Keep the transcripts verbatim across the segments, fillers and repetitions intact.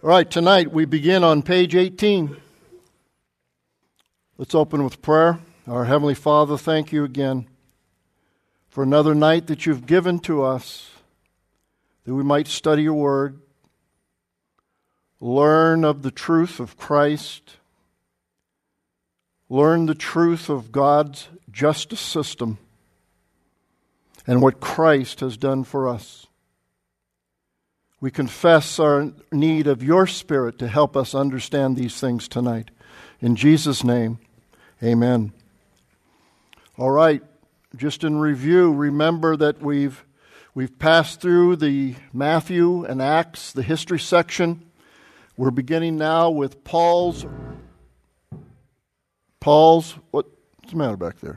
All right, tonight we begin on page eighteen. Let's open with prayer. Our Heavenly Father, thank you again for another night that you've given to us, that we might study your word, learn of the truth of Christ, learn the truth of God's justice system, and what Christ has done for us. We confess our need of your Spirit to help us understand these things tonight. In Jesus' name, amen. All right, just in review, remember that we've we've passed through the Matthew and Acts, the history section. We're beginning now with Paul's, Paul's, what's the matter back there?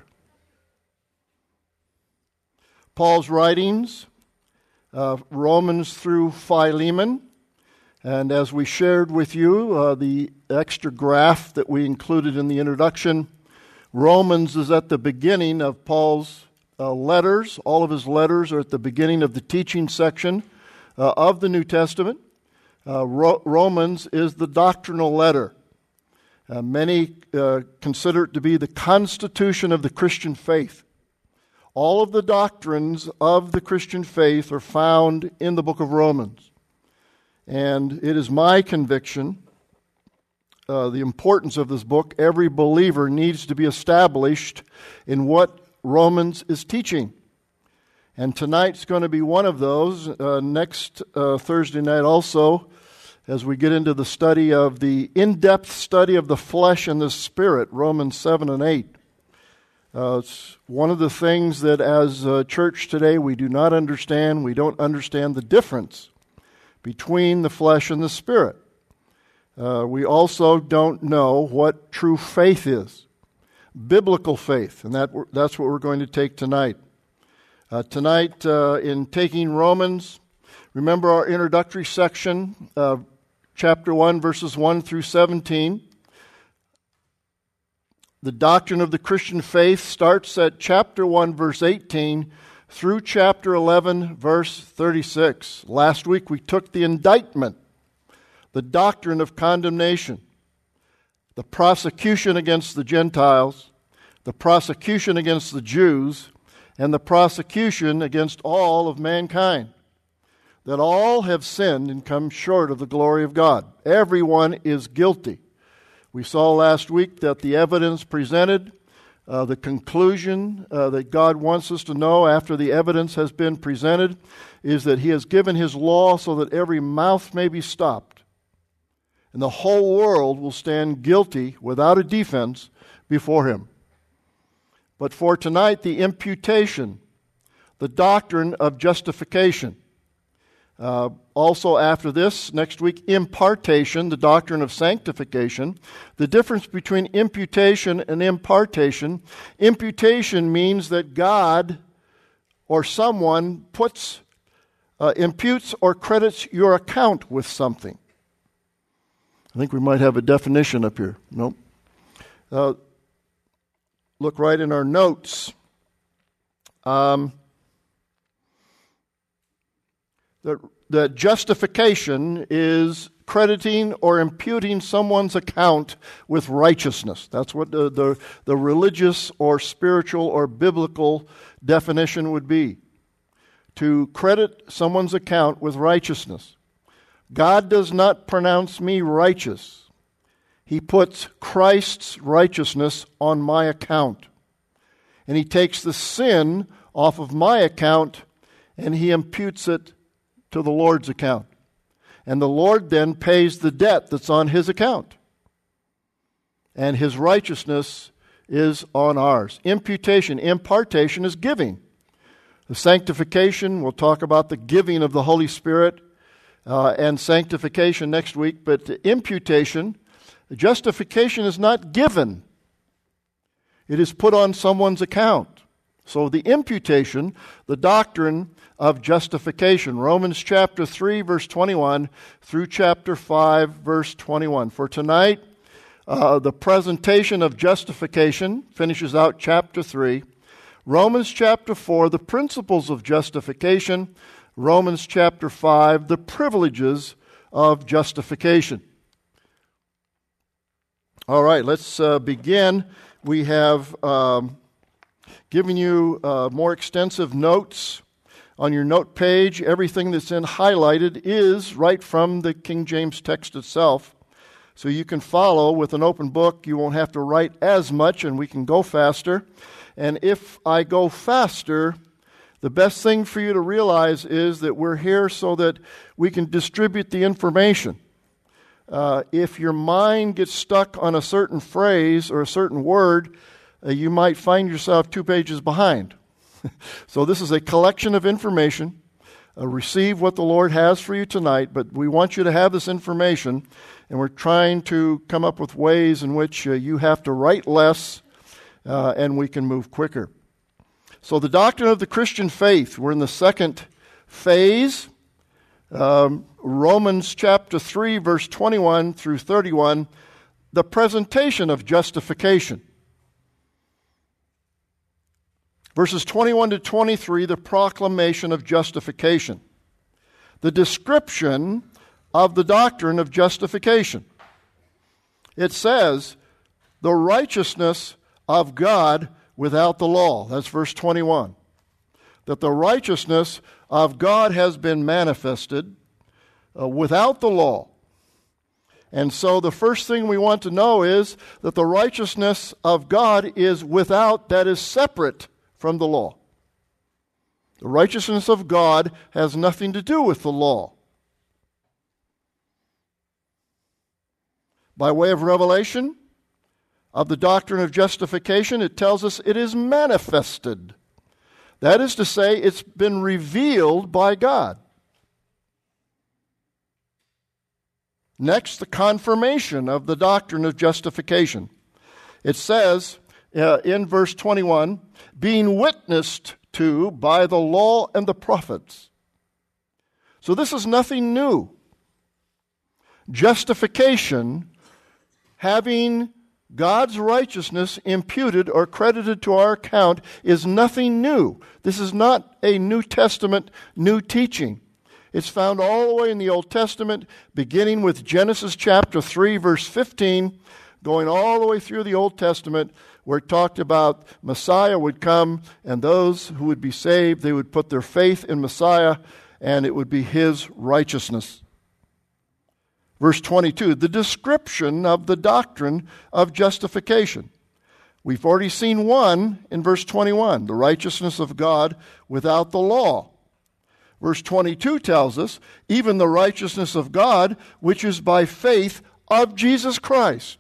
Paul's writings. Uh, Romans through Philemon. And as we shared with you, uh, the extra graph that we included in the introduction, Romans is at the beginning of Paul's uh, letters. All of his letters are at the beginning of the teaching section uh, of the New Testament. Uh, Ro- Romans is the doctrinal letter. Uh, many uh, consider it to be the constitution of the Christian faith. All of the doctrines of the Christian faith are found in the book of Romans. And it is my conviction, uh, the importance of this book, every believer needs to be established in what Romans is teaching. And tonight's going to be one of those. Uh, next uh, Thursday night also, as we get into the study of the in-depth study of the flesh and the spirit, Romans seven and eight. Uh, it's one of the things that as a church today we do not understand. We don't understand the difference between the flesh and the spirit. Uh, we also don't know what true faith is, biblical faith, and that that's what we're going to take tonight. Uh, tonight, uh, in taking Romans, remember our introductory section, uh, chapter one, verses one through seventeen. The doctrine of the Christian faith starts at chapter one, verse eighteen, through chapter eleven, verse thirty-six. Last week we took the indictment, the doctrine of condemnation, the prosecution against the Gentiles, the prosecution against the Jews, and the prosecution against all of mankind. That all have sinned and come short of the glory of God. Everyone is guilty. We saw last week that the evidence presented, uh, the conclusion uh, that God wants us to know after the evidence has been presented, is that He has given His law so that every mouth may be stopped. And the whole world will stand guilty without a defense before Him. But for tonight, the imputation, the doctrine of justification. Uh, also after this, next week, impartation, the doctrine of sanctification. The difference between imputation and impartation. Imputation means that God or someone puts, uh, imputes or credits your account with something. I think we might have a definition up here. Nope. Uh, look right in our notes. Um... That, that justification is crediting or imputing someone's account with righteousness. That's what the, the, the religious or spiritual or biblical definition would be. To credit someone's account with righteousness. God does not pronounce me righteous. He puts Christ's righteousness on my account. And He takes the sin off of my account and He imputes it to the Lord's account. And the Lord then pays the debt that's on His account. And His righteousness is on ours. Imputation, impartation is giving. The sanctification, we'll talk about the giving of the Holy Spirit uh, and sanctification next week. But the imputation, the justification is not given. It is put on someone's account. So the imputation, the doctrine of justification. Romans chapter three, verse twenty-one through chapter five, verse twenty-one. For tonight, uh, the presentation of justification finishes out chapter three. Romans chapter four, the principles of justification. Romans chapter five, the privileges of justification. All right, let's uh, begin. We have um, given you uh, more extensive notes on your note page. Everything that's in highlighted is right from the King James text itself. So you can follow with an open book. You won't have to write as much, and we can go faster. And if I go faster, the best thing for you to realize is that we're here so that we can distribute the information. Uh, if your mind gets stuck on a certain phrase or a certain word, uh, you might find yourself two pages behind. So this is a collection of information. Uh, receive what the Lord has for you tonight, but we want you to have this information, and we're trying to come up with ways in which uh, you have to write less uh, and we can move quicker. So the doctrine of the Christian faith, we're in the second phase. Um, Romans chapter three, verse twenty-one through thirty-one, the presentation of justification. Verses twenty-one to twenty-three, the proclamation of justification. The description of the doctrine of justification. It says, the righteousness of God without the law. That's verse twenty-one. That the righteousness of God has been manifested uh, without the law. And so the first thing we want to know is that the righteousness of God is without, that is separate from the law. The righteousness of God has nothing to do with the law. By way of revelation of the doctrine of justification, it tells us it is manifested. That is to say, it's been revealed by God. Next, the confirmation of the doctrine of justification. It says uh, in verse twenty-one, being witnessed to by the law and the prophets. So this is nothing new. Justification, having God's righteousness imputed or credited to our account, is nothing new. This is not a New Testament new teaching. It's found all the way in the Old Testament, beginning with Genesis chapter three, verse fifteen, going all the way through the Old Testament, where it talked about Messiah would come, and those who would be saved, they would put their faith in Messiah, and it would be his righteousness. Verse twenty-two, the description of the doctrine of justification. We've already seen one in verse twenty-one, the righteousness of God without the law. Verse twenty-two tells us, even the righteousness of God, which is by faith of Jesus Christ.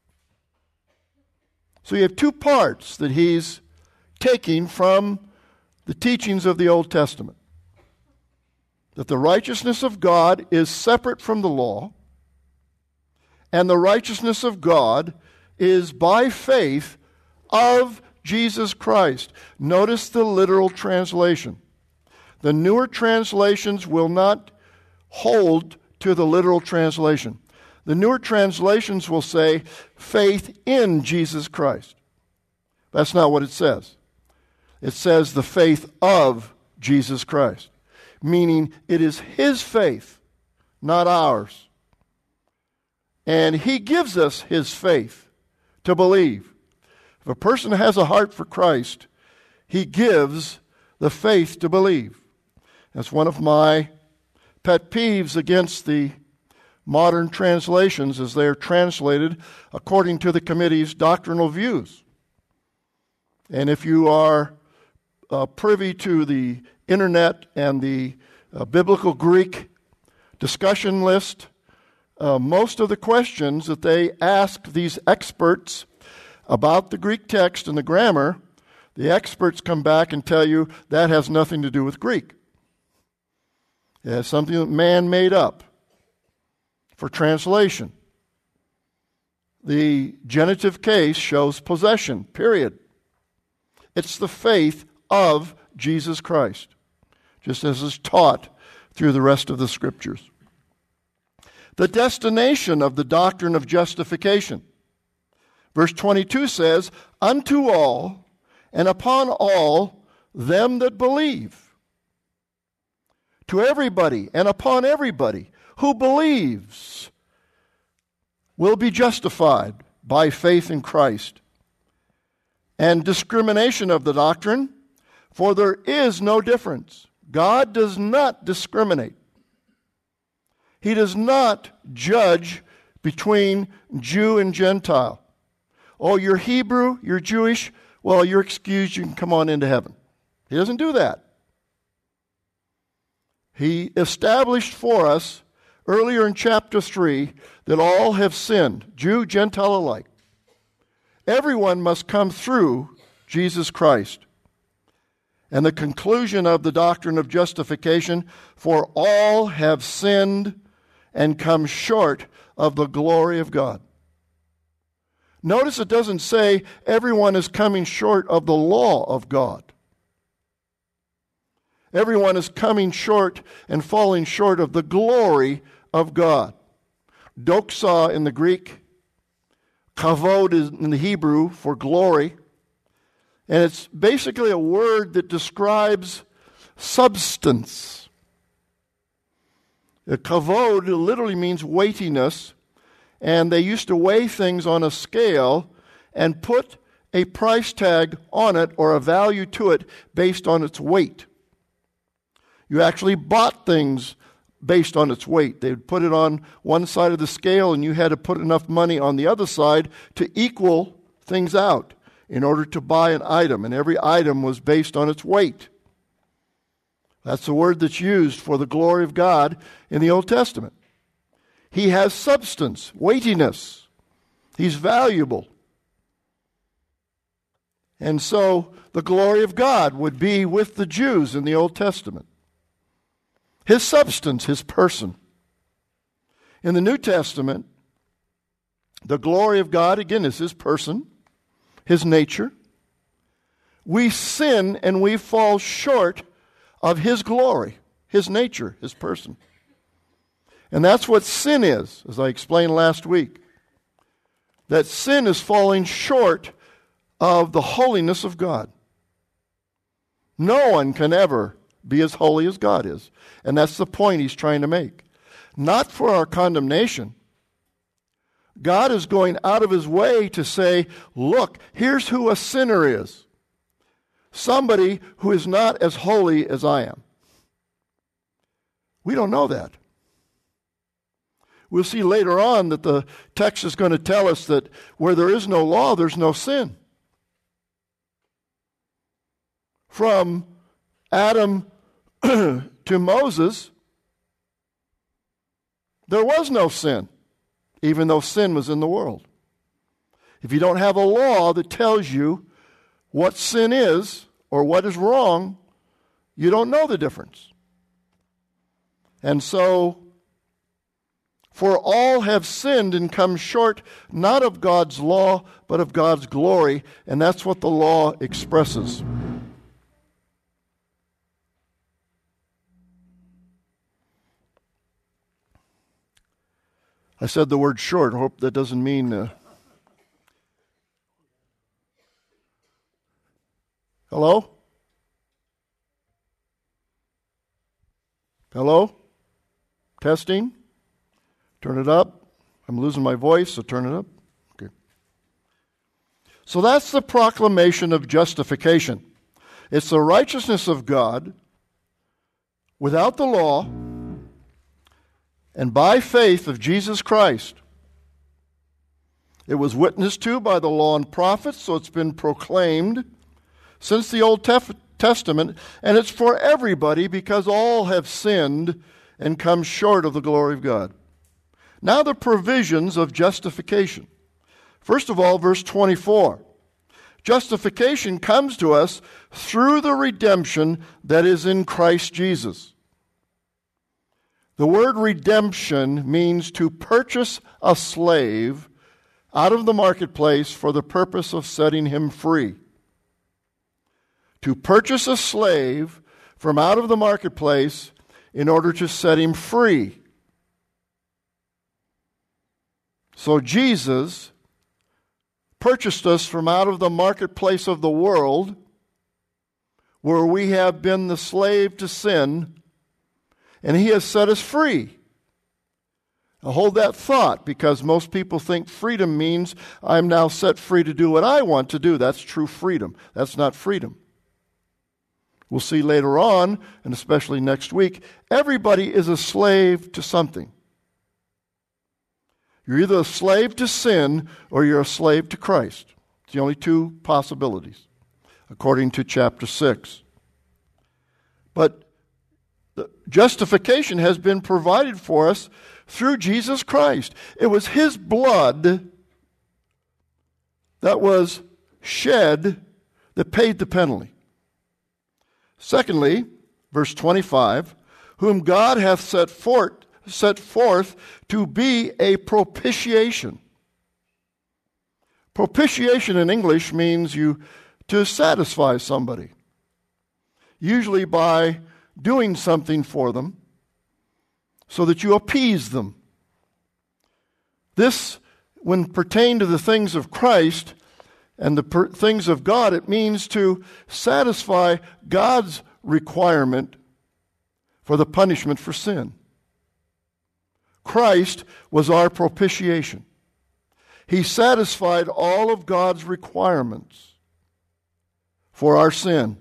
So you have two parts that he's taking from the teachings of the Old Testament. That the righteousness of God is separate from the law, and the righteousness of God is by faith of Jesus Christ. Notice the literal translation. The newer translations will not hold to the literal translation. The newer translations will say, faith in Jesus Christ. That's not what it says. It says the faith of Jesus Christ, meaning it is his faith, not ours. And he gives us his faith to believe. If a person has a heart for Christ, he gives the faith to believe. That's one of my pet peeves against the modern translations as they are translated according to the committee's doctrinal views. And if you are uh, privy to the internet and the uh, biblical Greek discussion list, uh, most of the questions that they ask these experts about the Greek text and the grammar, the experts come back and tell you that has nothing to do with Greek. It has something that man made up for translation. The genitive case shows possession, period. It's the faith of Jesus Christ, just as is taught through the rest of the Scriptures. The destination of the doctrine of justification. Verse twenty-two says, unto all and upon all them that believe. To everybody and upon everybody who believes will be justified by faith in Christ. And discrimination of the doctrine, for there is no difference. God does not discriminate. He does not judge between Jew and Gentile. Oh, you're Hebrew, you're Jewish, well, you're excused, you can come on into heaven. He doesn't do that. He established for us earlier in chapter three that all have sinned, Jew, Gentile alike. Everyone must come through Jesus Christ. And the conclusion of the doctrine of justification, for all have sinned and come short of the glory of God. Notice it doesn't say everyone is coming short of the law of God. Everyone is coming short and falling short of the glory of God. Doxa in the Greek, kavod is in the Hebrew for glory, and it's basically a word that describes substance. A kavod literally means weightiness, and they used to weigh things on a scale and put a price tag on it or a value to it based on its weight. You actually bought things based on its weight. They would put it on one side of the scale, and you had to put enough money on the other side to equal things out in order to buy an item, and every item was based on its weight. That's the word that's used for the glory of God in the Old Testament. He has substance, weightiness. He's valuable. And so the glory of God would be with the Jews in the Old Testament. His substance, his person. In the New Testament, the glory of God, again, is his person, his nature. We sin and we fall short of his glory, his nature, his person. And that's what sin is, as I explained last week. That sin is falling short of the holiness of God. No one can ever be as holy as God is. And that's the point he's trying to make. Not for our condemnation. God is going out of his way to say, look, here's who a sinner is. Somebody who is not as holy as I am. We don't know that. We'll see later on that the text is going to tell us that where there is no law, there's no sin. From Adam to Moses, there was no sin, even though sin was in the world. If you don't have a law that tells you what sin is or what is wrong, you don't know the difference. And so, for all have sinned and come short not of God's law, but of God's glory, and that's what the law expresses. I said the word short. I hope that doesn't mean... Uh... Hello? Hello? Testing? Turn it up. I'm losing my voice, so turn it up. Okay. So that's the proclamation of justification. It's the righteousness of God without the law, and by faith of Jesus Christ. It was witnessed to by the law and prophets, so it's been proclaimed since the Old Tef- Testament, and it's for everybody because all have sinned and come short of the glory of God. Now the provisions of justification. First of all, verse twenty-four. Justification comes to us through the redemption that is in Christ Jesus. The word redemption means to purchase a slave out of the marketplace for the purpose of setting him free. To purchase a slave from out of the marketplace in order to set him free. So Jesus purchased us from out of the marketplace of the world, where we have been the slave to sin, and he has set us free. Now hold that thought, because most people think freedom means I'm now set free to do what I want to do. That's true freedom. That's not freedom. We'll see later on, and especially next week, everybody is a slave to something. You're either a slave to sin or you're a slave to Christ. It's the only two possibilities, according to chapter six. But the justification has been provided for us through Jesus Christ. It was His blood that was shed that paid the penalty. Secondly, verse twenty-five, whom God hath set forth, set forth to be a propitiation. Propitiation in English means you to satisfy somebody, usually by doing something for them so that you appease them. This, when pertained to the things of Christ and the per- things of God, it means to satisfy God's requirement for the punishment for sin. Christ was our propitiation. He satisfied all of God's requirements for our sin.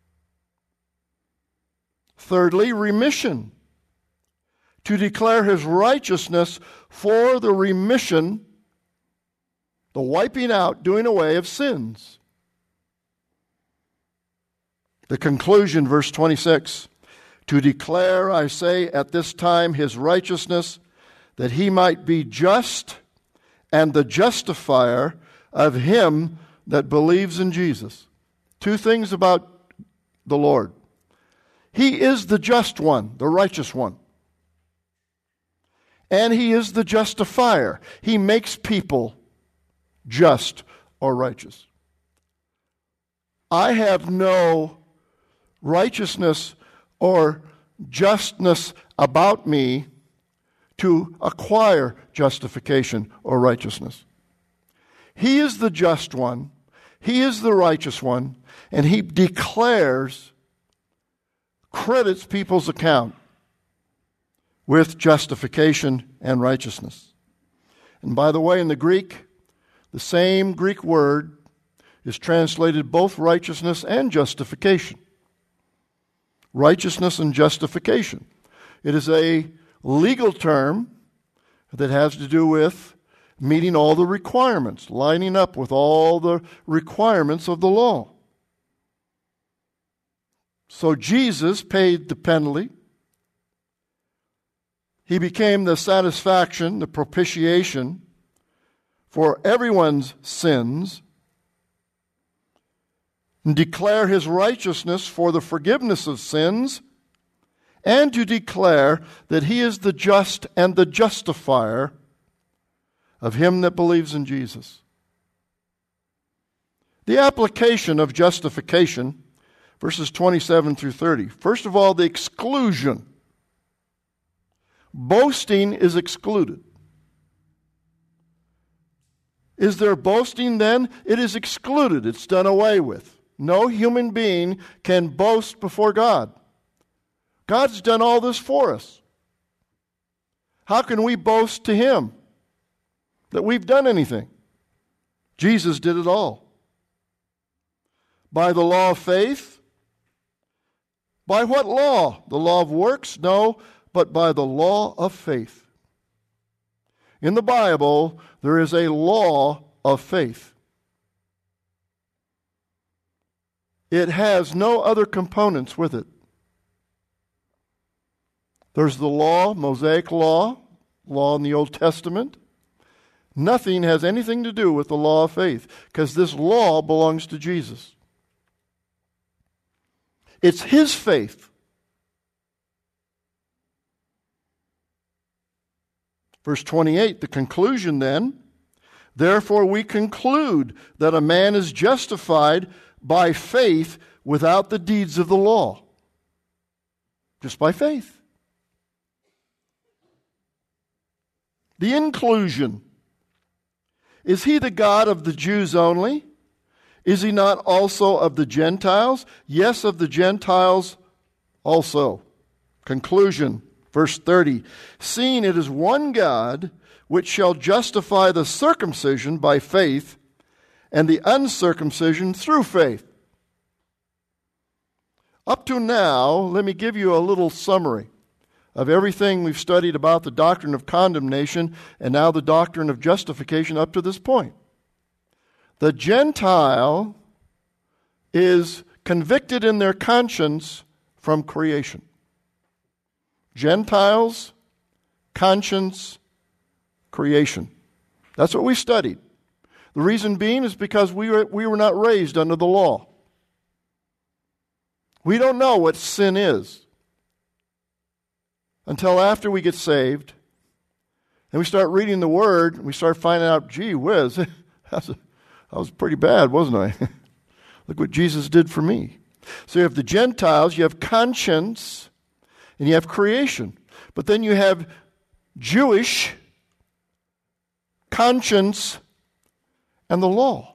Thirdly, remission. To declare His righteousness for the remission, the wiping out, doing away of sins. The conclusion, verse twenty-six, to declare, I say, at this time His righteousness, that He might be just and the justifier of him that believes in Jesus. Two things about the Lord. He is the just one, the righteous one. And He is the justifier. He makes people just or righteous. I have no righteousness or justness about me to acquire justification or righteousness. He is the just one. He is the righteous one. And He declares, credits people's account with justification and righteousness. And by the way, in the Greek, the same Greek word is translated both righteousness and justification. Righteousness and justification. It is a legal term that has to do with meeting all the requirements, lining up with all the requirements of the law. So Jesus paid the penalty. He became the satisfaction, the propitiation for everyone's sins, and declare His righteousness for the forgiveness of sins, and to declare that He is the just and the justifier of him that believes in Jesus. The application of justification, verses twenty-seven through thirty. First of all, the exclusion. Boasting is excluded. Is there boasting then? It is excluded. It's done away with. No human being can boast before God. God's done all this for us. How can we boast to Him that we've done anything? Jesus did it all. By the law of faith? By what law? The law of works? No, but by the law of faith. In the Bible, there is a law of faith. It has no other components with it. There's the law, Mosaic law, law in the Old Testament. Nothing has anything to do with the law of faith, because this law belongs to Jesus. It's His faith. Verse twenty-eight, the conclusion then, therefore we conclude that a man is justified by faith without the deeds of the law. Just by faith. The inclusion. Is He the God of the Jews only? Is He not also of the Gentiles? Yes, of the Gentiles also. Conclusion, Verse thirty, seeing it is one God which shall justify the circumcision by faith and the uncircumcision through faith. Up to now, let me give you a little summary of everything we've studied about the doctrine of condemnation and now the doctrine of justification up to this point. The Gentile is convicted in their conscience from creation. Gentiles, conscience, creation. That's what we studied. The reason being is because we were, we were not raised under the law. We don't know what sin is until after we get saved and we start reading the Word and we start finding out, gee whiz, that was pretty bad, wasn't I? Look what Jesus did for me. So you have the Gentiles, you have conscience, and you have creation. But then you have Jewish conscience and the law.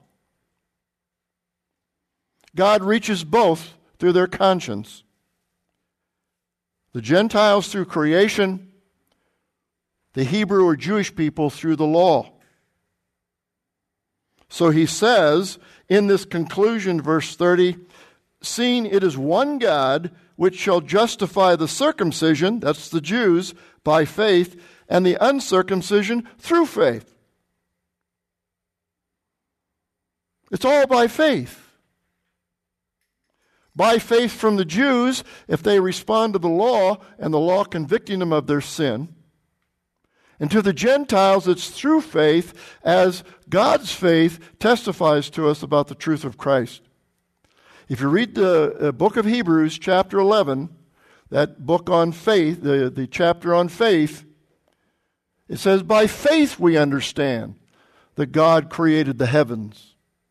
God reaches both through their conscience. The Gentiles through creation, the Hebrew or Jewish people through the law. So he says in this conclusion, verse thirty, seeing it is one God which shall justify the circumcision, that's the Jews, by faith, and the uncircumcision through faith. It's all by faith. By faith from the Jews, if they respond to the law, and the law convicting them of their sin. And to the Gentiles, it's through faith, as God's faith testifies to us about the truth of Christ. If you read the uh, book of Hebrews, chapter eleven, that book on faith, the, the chapter on faith, it says, by faith we understand that God created the heavens.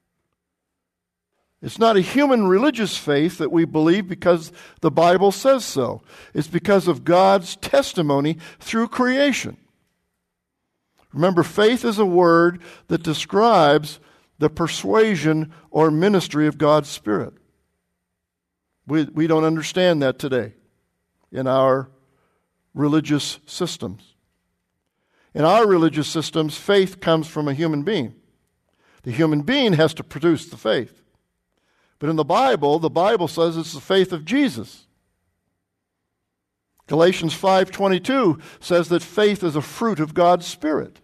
It's not a human religious faith that we believe because the Bible says so. It's because of God's testimony through creation. Remember, faith is a word that describes the persuasion or ministry of God's Spirit. We, we don't understand that today in our religious systems. In our religious systems, faith comes from a human being. The human being has to produce the faith. But in the Bible, the Bible says it's the faith of Jesus. Galatians five twenty-two says that faith is a fruit of God's Spirit.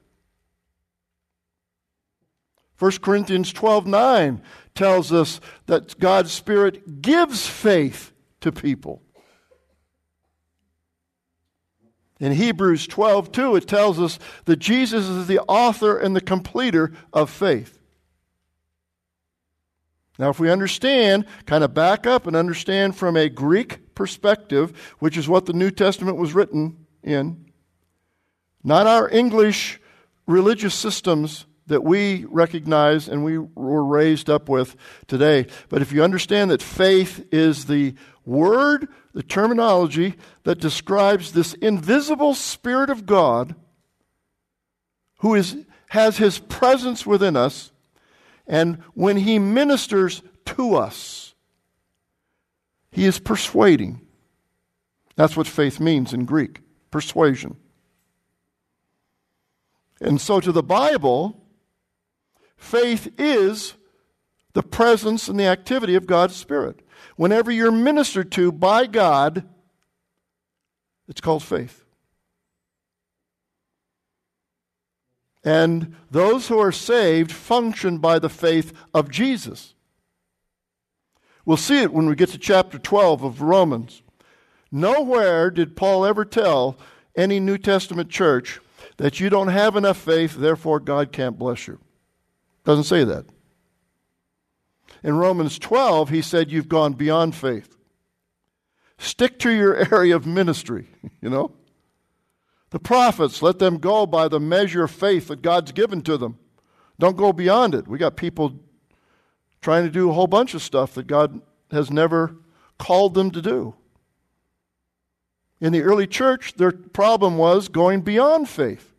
First Corinthians twelve nine tells us that God's Spirit gives faith to people. In Hebrews twelve two, it tells us that Jesus is the author and the completer of faith. Now, if we understand, kind of back up and understand from a Greek perspective, which is what the New Testament was written in, not our English religious systems that we recognize and we were raised up with today, but if you understand that faith is the word, the terminology that describes this invisible Spirit of God who is has His presence within us, and when He ministers to us, He is persuading. That's what faith means in Greek, persuasion. And so to the Bible, faith is the presence and the activity of God's Spirit. Whenever you're ministered to by God, it's called faith. And those who are saved function by the faith of Jesus. We'll see it when we get to chapter twelve of Romans. Nowhere did Paul ever tell any New Testament church that you don't have enough faith, therefore God can't bless you. Doesn't say that. In Romans twelve, he said you've gone beyond faith. Stick to your area of ministry, you know. The prophets, let them go by the measure of faith that God's given to them. Don't go beyond it. We got people trying to do a whole bunch of stuff that God has never called them to do. In the early church, their problem was going beyond faith.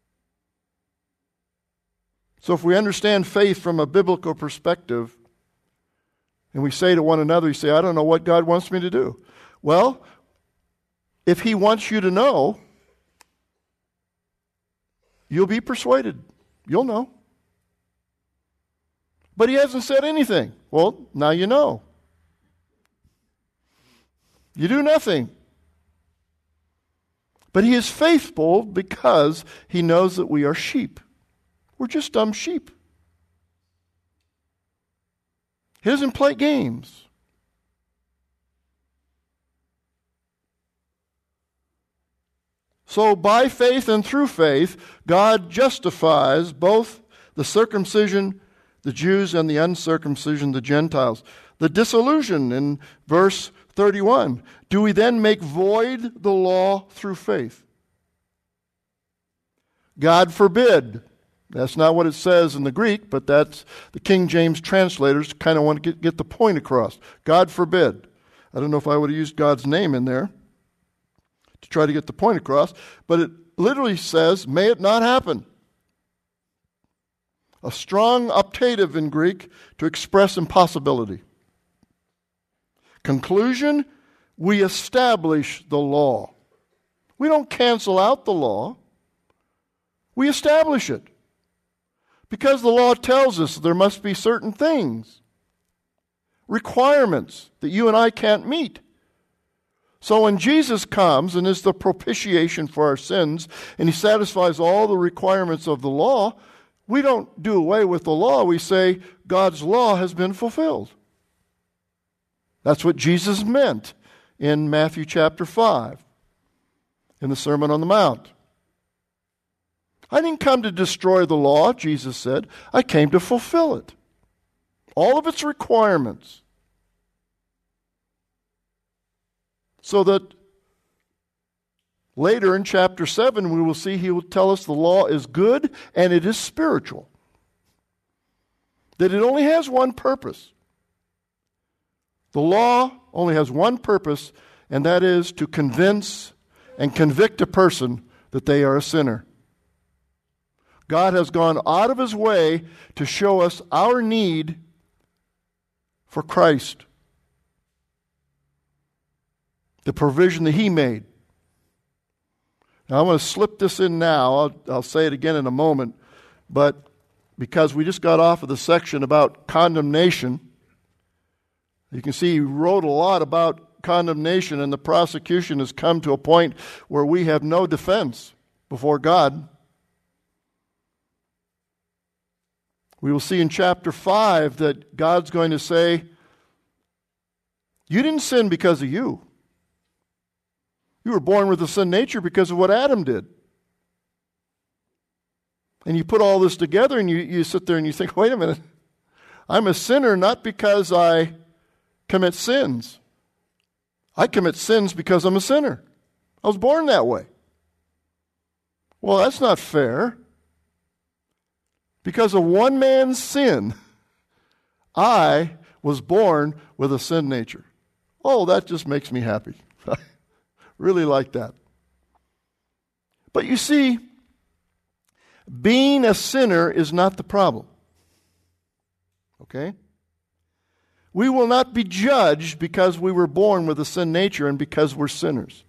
So if we understand faith from a biblical perspective, and we say to one another, you say, I don't know what God wants me to do. Well, if he wants you to know, you'll be persuaded. You'll know. But he hasn't said anything. Well, now you know. You do nothing. But he is faithful because he knows that we are sheep. We're just dumb sheep. He doesn't play games. So by faith and through faith, God justifies both the circumcision, the Jews, and the uncircumcision, the Gentiles. The disillusion in verse thirty-one. Do we then make void the law through faith? God forbid. That's not what it says in the Greek, but that's the King James translators kind of want to get, get the point across. God forbid. I don't know if I would have used God's name in there to try to get the point across, but it literally says, may it not happen. A strong optative in Greek to express impossibility. Conclusion, we establish the law. We don't cancel out the law. We establish it. Because the law tells us there must be certain things, requirements that you and I can't meet. So when Jesus comes and is the propitiation for our sins, and he satisfies all the requirements of the law, we don't do away with the law. We say God's law has been fulfilled. That's what Jesus meant in Matthew chapter five, in the Sermon on the Mount. I didn't come to destroy the law, Jesus said. I came to fulfill it. All of its requirements. So that later in chapter seven, we will see he will tell us the law is good and it is spiritual. That it only has one purpose. The law only has one purpose, and that is to convince and convict a person that they are a sinner. God has gone out of his way to show us our need for Christ. The provision that he made. Now I'm going to slip this in now. I'll, I'll say it again in a moment. But because we just got off of the section about condemnation, you can see he wrote a lot about condemnation, and the prosecution has come to a point where we have no defense before God. We will see in chapter five that God's going to say, you didn't sin because of you. You were born with a sin nature because of what Adam did. And you put all this together and you, you sit there and you think, wait a minute, I'm a sinner not because I commit sins. I commit sins because I'm a sinner. I was born that way. Well, that's not fair. Because of one man's sin, I was born with a sin nature. Oh, that just makes me happy. I really like that. But you see, being a sinner is not the problem. Okay? We will not be judged because we were born with a sin nature and because we're sinners.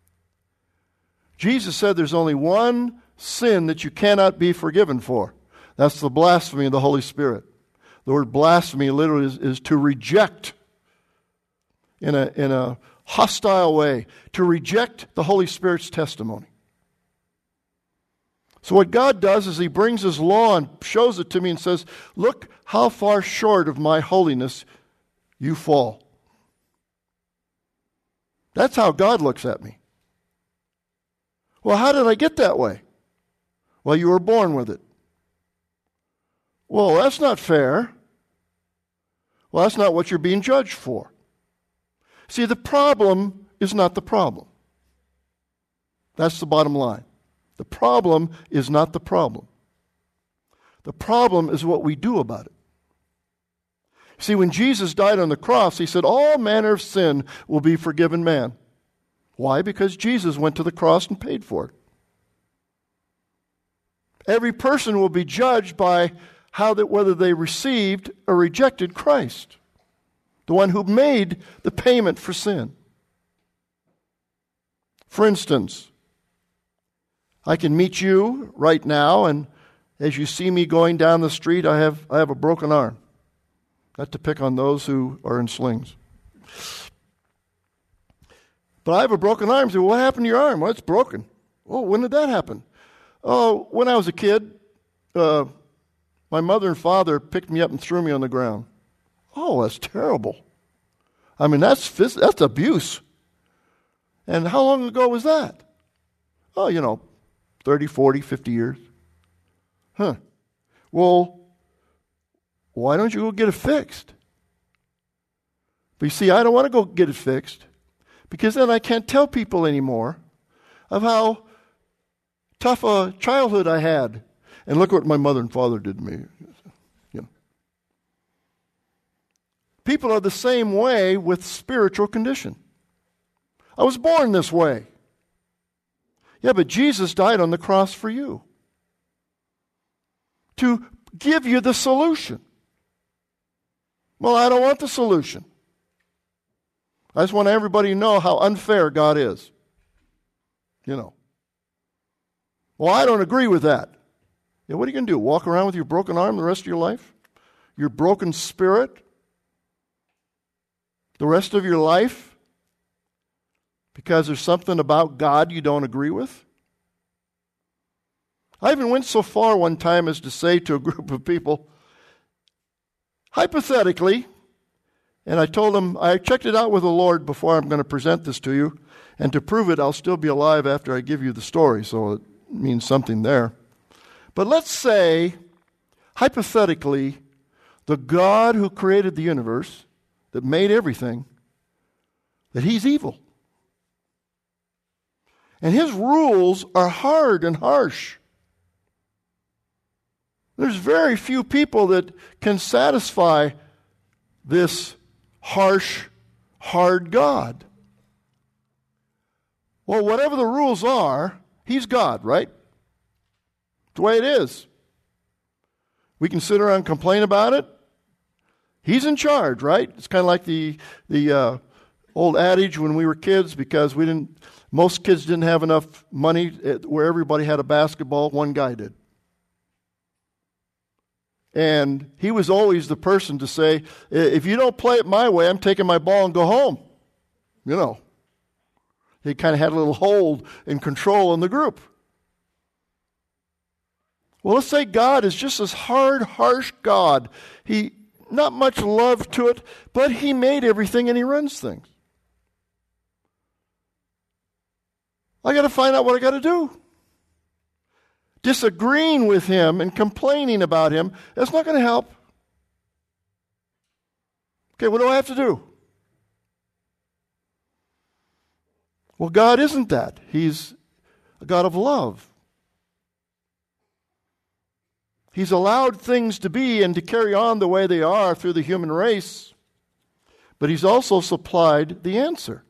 Jesus said there's only one sin that you cannot be forgiven for. That's the blasphemy of the Holy Spirit. The word blasphemy literally is, is to reject in a, in a hostile way, to reject the Holy Spirit's testimony. So what God does is he brings his law and shows it to me and says, look how far short of my holiness you fall. That's how God looks at me. Well, how did I get that way? Well, you were born with it. Well, that's not fair. Well, that's not what you're being judged for. See, the problem is not the problem. That's the bottom line. The problem is not the problem. The problem is what we do about it. See, when Jesus died on the cross, he said, all manner of sin will be forgiven man. Why? Because Jesus went to the cross and paid for it. Every person will be judged by how that whether they received or rejected Christ, the one who made the payment for sin. For instance, I can meet you right now, and as you see me going down the street, I have I have a broken arm. Not to pick on those who are in slings. But I have a broken arm. So what happened to your arm? Well, it's broken. Oh, when did that happen? Oh, when I was a kid, uh, my mother and father picked me up and threw me on the ground. Oh, that's terrible. I mean, that's phys- that's abuse. And how long ago was that? Oh, you know, thirty, forty, fifty years. Huh. Well, why don't you go get it fixed? But you see, I don't want to go get it fixed because then I can't tell people anymore of how tough a childhood I had. And look what my mother and father did to me. You know. People are the same way with spiritual condition. I was born this way. Yeah, but Jesus died on the cross for you. To give you the solution. Well, I don't want the solution. I just want everybody to know how unfair God is. You know. Well, I don't agree with that. Yeah, what are you going to do? Walk around with your broken arm the rest of your life? Your broken spirit? The rest of your life? Because there's something about God you don't agree with? I even went so far one time as to say to a group of people, hypothetically, and I told them, I checked it out with the Lord before I'm going to present this to you, and to prove it, I'll still be alive after I give you the story, so it means something there. But let's say, hypothetically, the God who created the universe, that made everything, that he's evil. And his rules are hard and harsh. There's very few people that can satisfy this harsh, hard God. Well, whatever the rules are, he's God, right? It's the way it is. We can sit around and complain about it. He's in charge, right? It's kind of like the the uh, old adage when we were kids, because we didn't. Most kids didn't have enough money where everybody had a basketball. One guy did. And he was always the person to say, if you don't play it my way, I'm taking my ball and go home. You know. He kind of had a little hold and control in the group. Well, let's say God is just this hard, harsh God. He, not much love to it, but he made everything and he runs things. I got to find out what I got to do. Disagreeing with him and complaining about him, that's not going to help. Okay, what do I have to do? Well, God isn't that. He's a God of love. He's allowed things to be and to carry on the way they are through the human race, but he's also supplied the answer.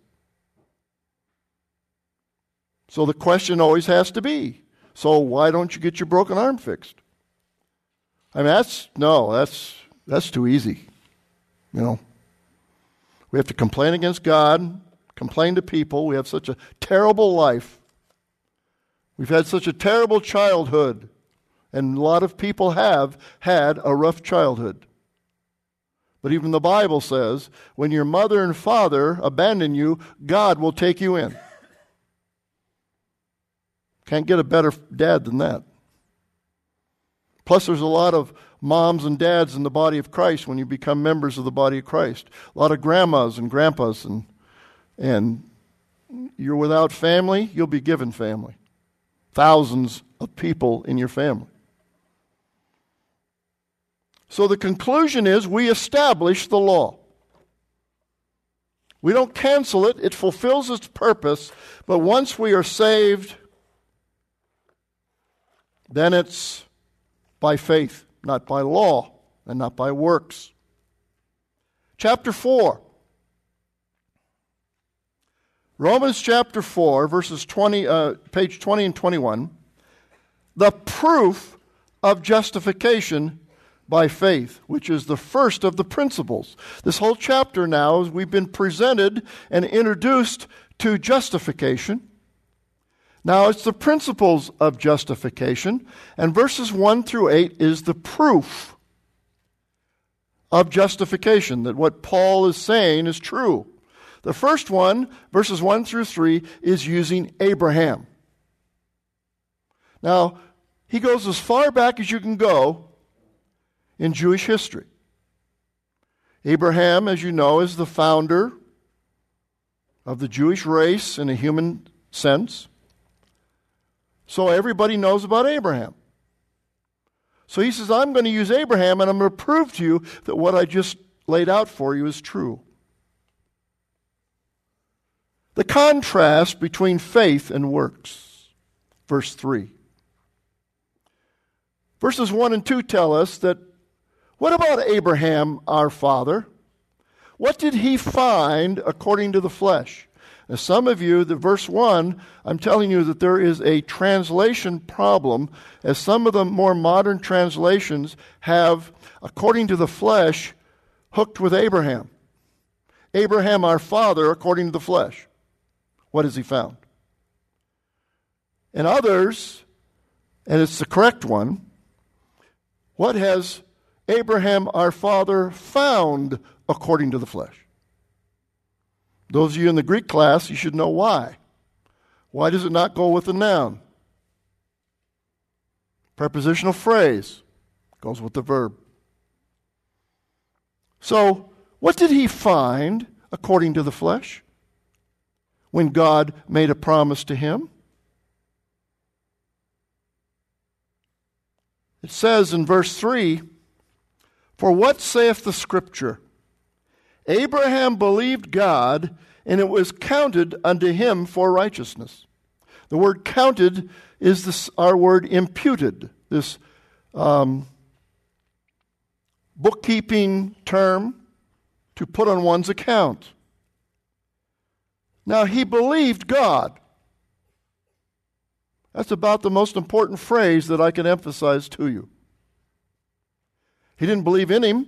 So the question always has to be, so why don't you get your broken arm fixed? I mean, that's, no, that's, that's too easy. You know, we have to complain against God, complain to people. We have such a terrible life. We've had such a terrible childhood. And a lot of people have had a rough childhood. But even the Bible says, when your mother and father abandon you, God will take you in. Can't get a better dad than that. Plus, there's a lot of moms and dads in the body of Christ when you become members of the body of Christ. A lot of grandmas and grandpas, and and you're without family, you'll be given family. Thousands of people in your family. So the conclusion is we establish the law. We don't cancel it. It fulfills its purpose. But once we are saved, then it's by faith, not by law, and not by works. Chapter four. Romans chapter four, verses twenty, uh, page twenty and twenty-one. The proof of justification by faith, which is the first of the principles. This whole chapter now, as we've been presented and introduced to justification, Now, it's the principles of justification, and verses one through eight is the proof of justification, that what Paul is saying is true. The first one, verses one through three, is using Abraham. Now, he goes as far back as you can go in Jewish history. Abraham, as you know, is the founder of the Jewish race in a human sense. So everybody knows about Abraham. So he says, I'm going to use Abraham, and I'm going to prove to you that what I just laid out for you is true. The contrast between faith and works. Verse three. Verses one and two tell us that, what about Abraham, our father? What did he find according to the flesh? Now, some of you, the verse one, I'm telling you that there is a translation problem, as some of the more modern translations have, according to the flesh, hooked with Abraham. Abraham, our father, according to the flesh. What has he found? And others, and it's the correct one, what has Abraham, our father, found according to the flesh? Those of you in the Greek class, you should know why. Why does it not go with the noun? Prepositional phrase goes with the verb. So, what did he find according to the flesh when God made a promise to him? It says in verse three, "For what saith the Scripture? Abraham believed God, and it was counted unto him for righteousness." The word counted is this, our word imputed, this um, bookkeeping term to put on one's account. Now, he believed God. That's about the most important phrase that I can emphasize to you. He didn't believe in him.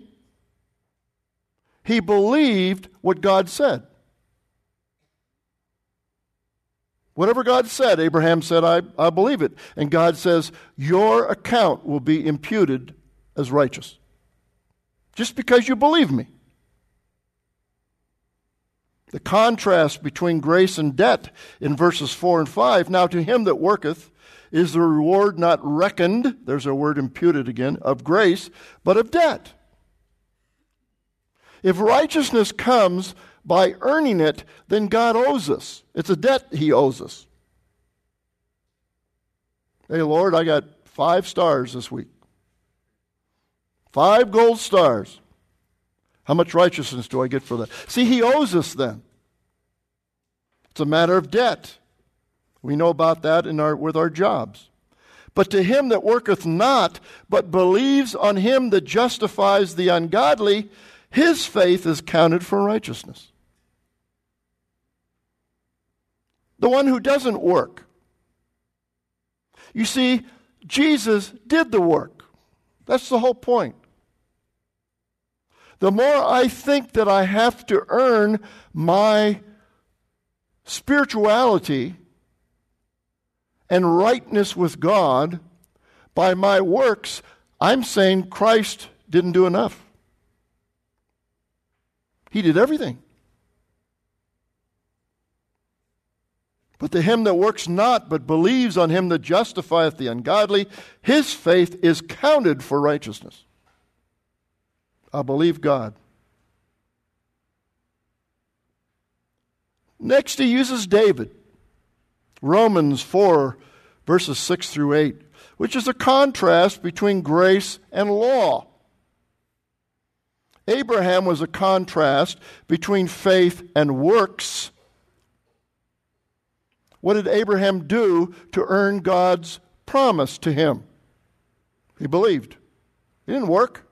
He believed what God said. Whatever God said, Abraham said, I, I believe it. And God says, your account will be imputed as righteous. Just because you believe me. The contrast between grace and debt in verses four and five. Now to him that worketh is the reward not reckoned, there's our word imputed again, of grace, but of debt. If righteousness comes by earning it, then God owes us. It's a debt he owes us. Hey, Lord, I got five stars this week. Five gold stars. How much righteousness do I get for that? See, he owes us then. It's a matter of debt. We know about that in our with our jobs. But to him that worketh not, but believes on him that justifies the ungodly, his faith is counted for righteousness. The one who doesn't work. You see, Jesus did the work. That's the whole point. The more I think that I have to earn my spirituality and rightness with God by my works, I'm saying Christ didn't do enough. He did everything. But to him that works not, but believes on him that justifieth the ungodly, his faith is counted for righteousness. I believe God. Next he uses David. Romans four, verses six through eight, which is a contrast between grace and law. Abraham was a contrast between faith and works. What did Abraham do to earn God's promise to him? He believed. He didn't work.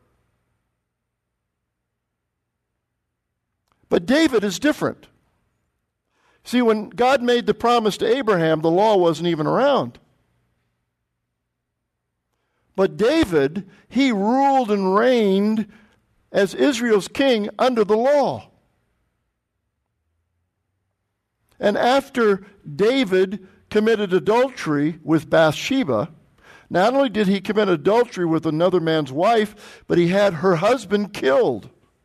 But David is different. See, when God made the promise to Abraham, the law wasn't even around. But David, he ruled and reigned as Israel's king under the law. And after David committed adultery with Bathsheba, not only did he commit adultery with another man's wife, but he had her husband killed.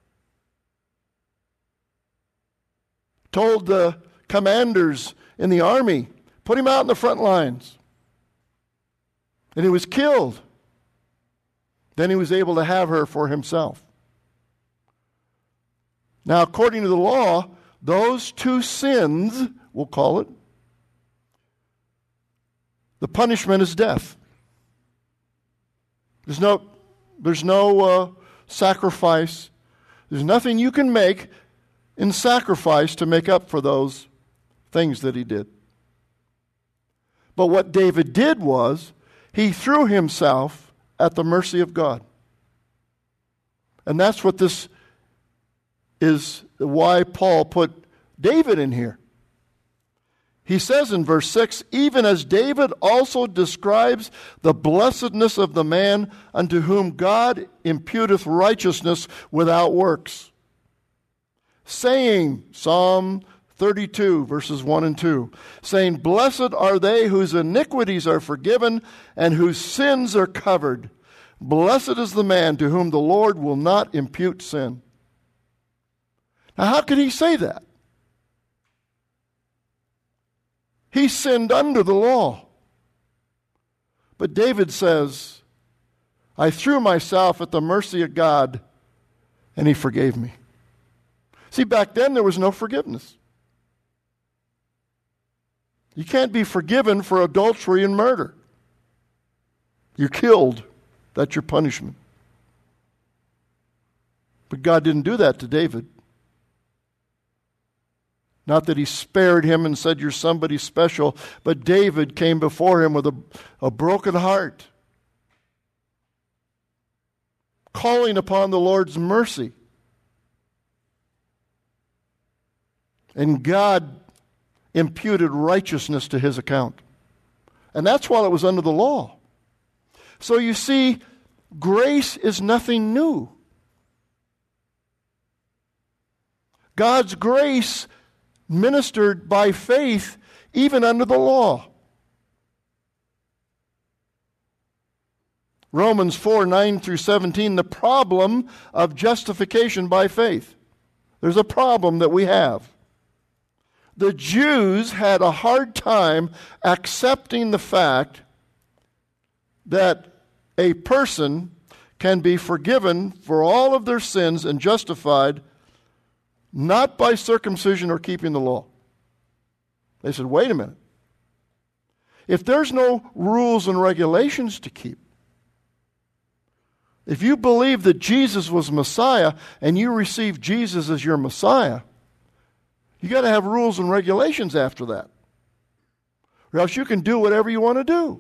Told the commanders in the army, put him out in the front lines. And he was killed. Then he was able to have her for himself. Now, according to the law, those two sins, we'll call it, the punishment is death. There's no, there's no uh, sacrifice. There's nothing you can make in sacrifice to make up for those things that he did. But what David did was, he threw himself at the mercy of God. And that's what this is, why Paul put David in here. He says in verse six, even as David also describes the blessedness of the man unto whom God imputeth righteousness without works, saying, Psalm thirty-two, verses one and two, saying, blessed are they whose iniquities are forgiven and whose sins are covered. Blessed is the man to whom the Lord will not impute sin. Now, how could he say that? He sinned under the law. But David says, I threw myself at the mercy of God, and he forgave me. See, back then there was no forgiveness. You can't be forgiven for adultery and murder. You're killed. That's your punishment. But God didn't do that to David. Not that he spared him and said, you're somebody special, but David came before him with a, a broken heart, calling upon the Lord's mercy. And God imputed righteousness to his account. And that's while it was under the law. So you see, grace is nothing new. God's grace ministered by faith even under the law. Romans four, nine through seventeen, the problem of justification by faith. There's a problem that we have. The Jews had a hard time accepting the fact that a person can be forgiven for all of their sins and justified not by circumcision or keeping the law. They said, wait a minute. If there's no rules and regulations to keep, if you believe that Jesus was Messiah and you receive Jesus as your Messiah, you got to have rules and regulations after that. Or else you can do whatever you want to do.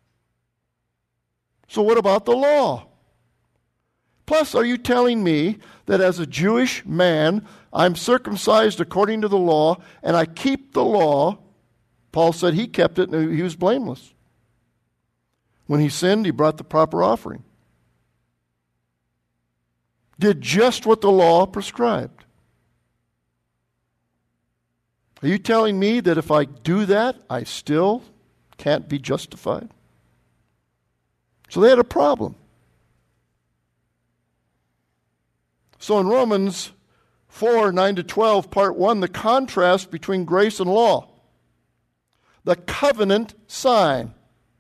So what about the law? Plus, are you telling me that as a Jewish man, I'm circumcised according to the law, and I keep the law? Paul said he kept it, and he was blameless. When he sinned, he brought the proper offering. Did just what the law prescribed. Are you telling me that if I do that, I still can't be justified? So they had a problem. So in Romans four, nine to twelve, part one, the contrast between grace and law. The covenant sign.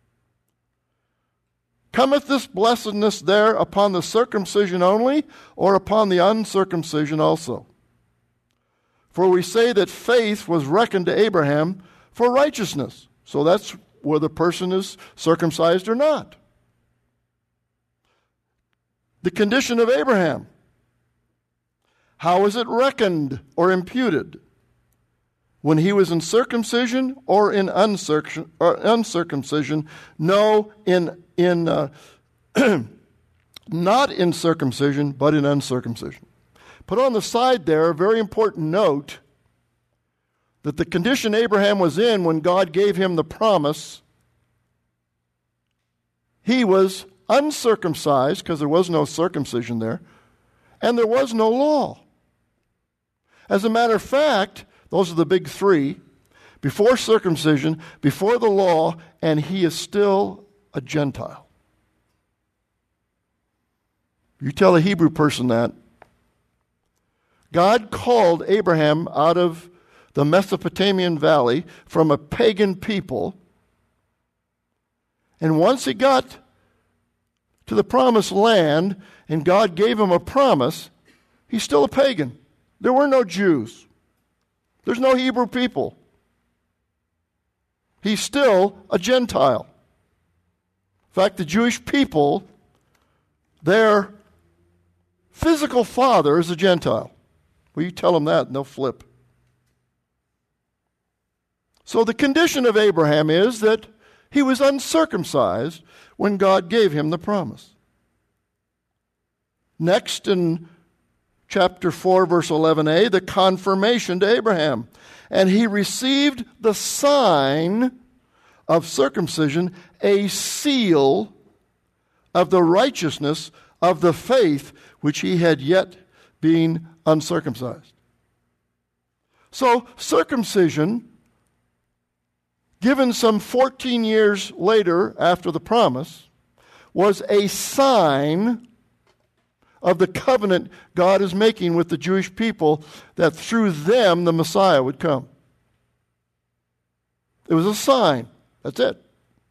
Cometh this blessedness there upon the circumcision only, or upon the uncircumcision also? For we say that faith was reckoned to Abraham for righteousness. So that's whether the person is circumcised or not. The condition of Abraham. How is it reckoned or imputed? When he was in circumcision or in uncircum- or uncircumcision? No, in in uh, not in circumcision, but in uncircumcision. Put on the side there a very important note that the condition Abraham was in when God gave him the promise, he was uncircumcised because there was no circumcision there, and there was no law. As a matter of fact, those are the big three. before circumcision, before the law, and he is still a Gentile. You tell a Hebrew person that. God called Abraham out of the Mesopotamian valley from a pagan people. And once he got to the promised land and God gave him a promise, he's still a pagan. There were no Jews. There's no Hebrew people. He's still a Gentile. In fact, the Jewish people, their physical father is a Gentile. Well, you tell them that and they'll flip. So the condition of Abraham is that he was uncircumcised when God gave him the promise. Next in chapter four, verse eleven a, the confirmation to Abraham. And he received the sign of circumcision, a seal of the righteousness of the faith which he had yet been uncircumcised. So circumcision, given some fourteen years later after the promise, was a sign of the covenant God is making with the Jewish people, that through them the Messiah would come. It was a sign. That's it.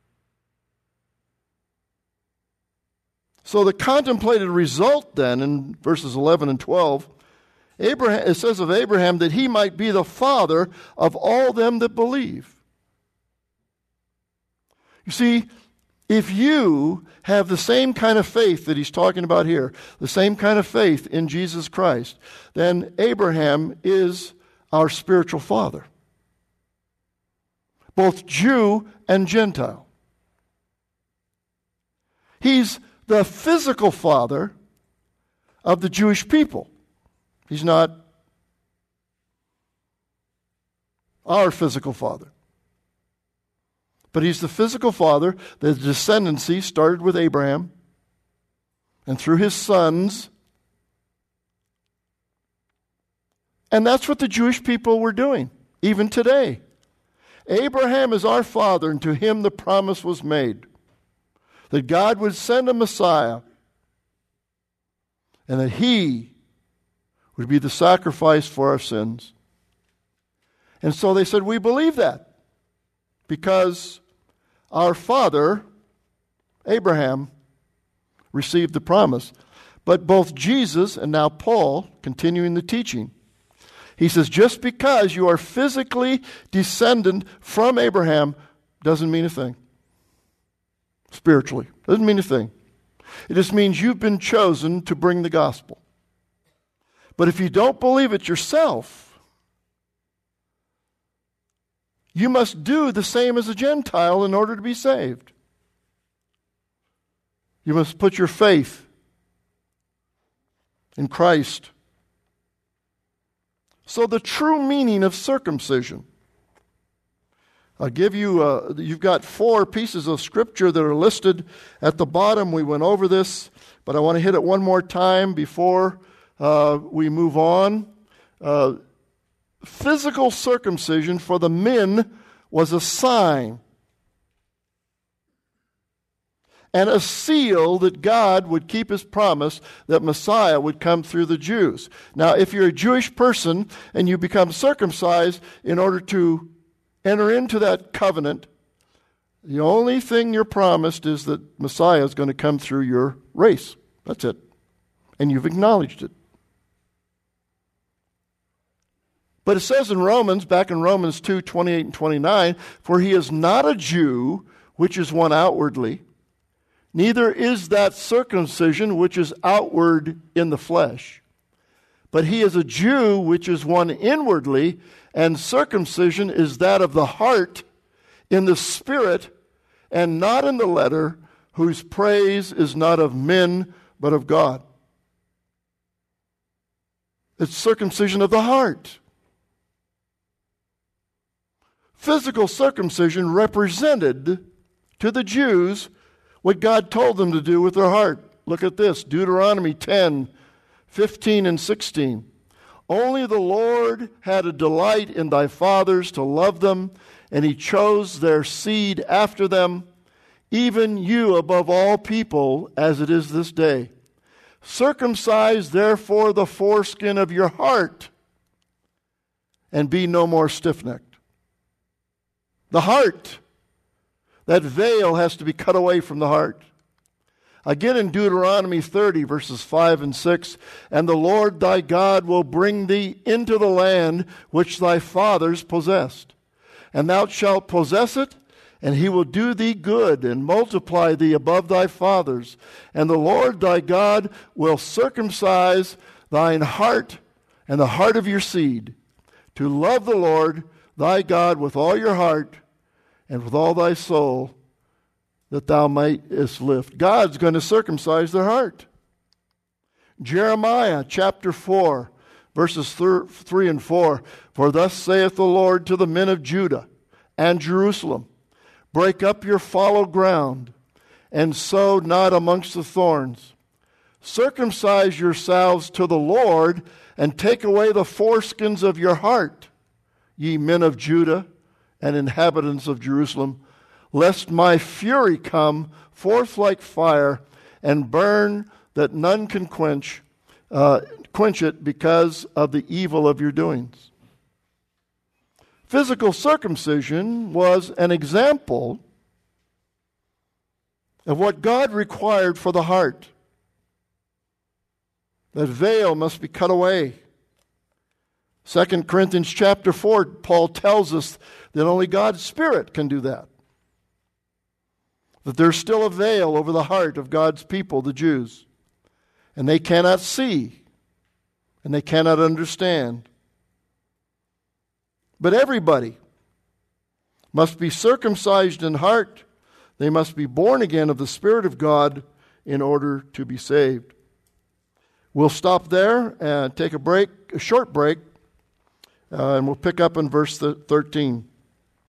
So the contemplated result then in verses eleven and twelve, Abraham, it says of Abraham that he might be the father of all them that believe. You see, if you have the same kind of faith that he's talking about here, the same kind of faith in Jesus Christ, then Abraham is our spiritual father, both Jew and Gentile. He's the physical father of the Jewish people. He's not our physical father. But he's the physical father. The descendancy started with Abraham and through his sons. And that's what the Jewish people were doing, even today. Abraham is our father, and to him the promise was made that God would send a Messiah and that he would be the sacrifice for our sins. And so they said, we believe that because our father, Abraham, received the promise. But both Jesus and now Paul, continuing the teaching, he says, just because you are physically descendant from Abraham doesn't mean a thing. Spiritually, doesn't mean a thing. It just means you've been chosen to bring the gospel. But if you don't believe it yourself, you must do the same as a Gentile in order to be saved. You must put your faith in Christ. So the true meaning of circumcision. I'll give you, uh, you've got four pieces of scripture that are listed at the bottom. We went over this, but I want to hit it one more time before uh, we move on. Uh, physical circumcision for the men was a sign and a seal that God would keep his promise that Messiah would come through the Jews. Now, if you're a Jewish person and you become circumcised in order to enter into that covenant, the only thing you're promised is that Messiah is going to come through your race. That's it. And you've acknowledged it. But it says in Romans, back in Romans two, twenty-eight and twenty-nine, for he is not a Jew, which is one outwardly, neither is that circumcision which is outward in the flesh. But he is a Jew, which is one inwardly, and circumcision is that of the heart in the spirit, and not in the letter, whose praise is not of men, but of God. It's circumcision of the heart. Physical circumcision represented to the Jews what God told them to do with their heart. Look at this, Deuteronomy ten, fifteen and sixteen. Only the Lord had a delight in thy fathers to love them, and he chose their seed after them, even you above all people, as it is this day. Circumcise therefore the foreskin of your heart, and be no more stiff-necked. The heart, that veil has to be cut away from the heart. Again in Deuteronomy thirty, verses five and six, and the Lord thy God will bring thee into the land which thy fathers possessed. And thou shalt possess it, and he will do thee good, and multiply thee above thy fathers. And the Lord thy God will circumcise thine heart and the heart of your seed, to love the Lord thy God with all your heart and with all thy soul, that thou mightest live. God's going to circumcise their heart. Jeremiah chapter four, verses three and four. For thus saith the Lord to the men of Judah and Jerusalem, break up your fallow ground, and sow not amongst the thorns. Circumcise yourselves to the Lord, and take away the foreskins of your heart, ye men of Judah and inhabitants of Jerusalem, lest my fury come forth like fire, and burn that none can quench, uh, quench it because of the evil of your doings. Physical circumcision was an example of what God required for the heart. That veil must be cut away. Second Corinthians chapter four, Paul tells us that only God's Spirit can do that. That there's still a veil over the heart of God's people, the Jews. And they cannot see. And they cannot understand. But everybody must be circumcised in heart. They must be born again of the Spirit of God in order to be saved. We'll stop there and take a break, a short break, uh, and we'll pick up in verse thirteen.